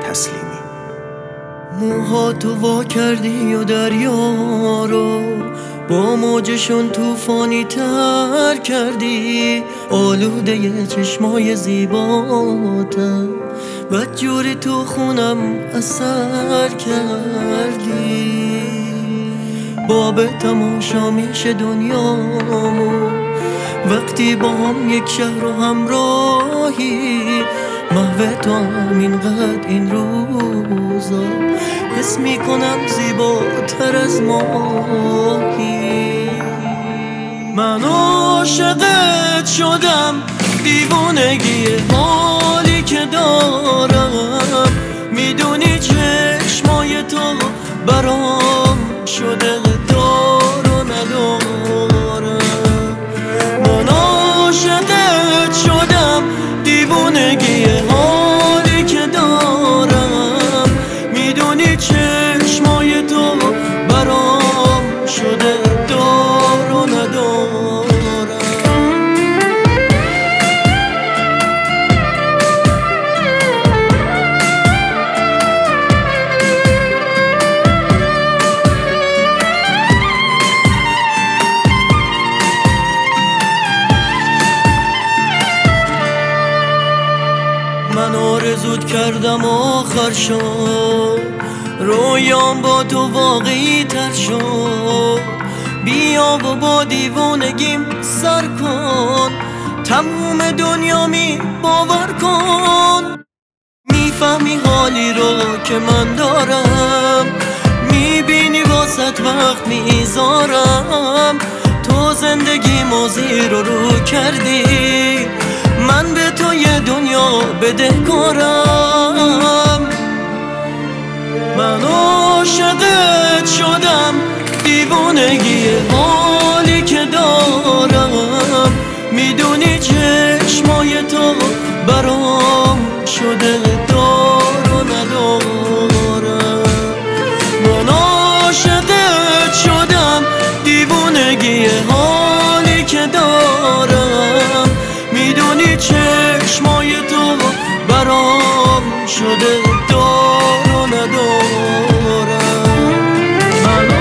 تسلیمی. موهاتو وا کردی و دریا رو با موجشون توفانی تر کردی، آلوده چشمای زیباتم بدجوری تو خونم اثر کردی. باب تماشا میشه دنیامو وقتی با هم یک شهر و همراهی، محو تو هم اینقدر این روزا حس میکنم زیباتر از ماهی. من عاشقت شدم، دیوونگی حالی که دارم، میدونی چشمای تو برام شده دار و ندارم. من عاشقت شدم، دیوونگی حالی که دارم، میدونی چشمای تو برام شده دار و ندارم. من آرزوت کردم آخر شد، رویام با تو واقعی تر شد. بیا و با دیوونگیم سر کن، تموم دنیا می باور کن. میفهمی حالی رو که من دارم، میبینی واسط وقت میذارم. تو زندگی موزی رو کردی، من به تو یه دنیا بدهکارم. من عاشقت شدم، دیوونگی حالی که دارم، میدونی چشمای تو برام شده دار و ندارم. من عاشقت شدم، دیوونگی حالی که دارم، میدونی چشمای تو برام شده دار و ندارم.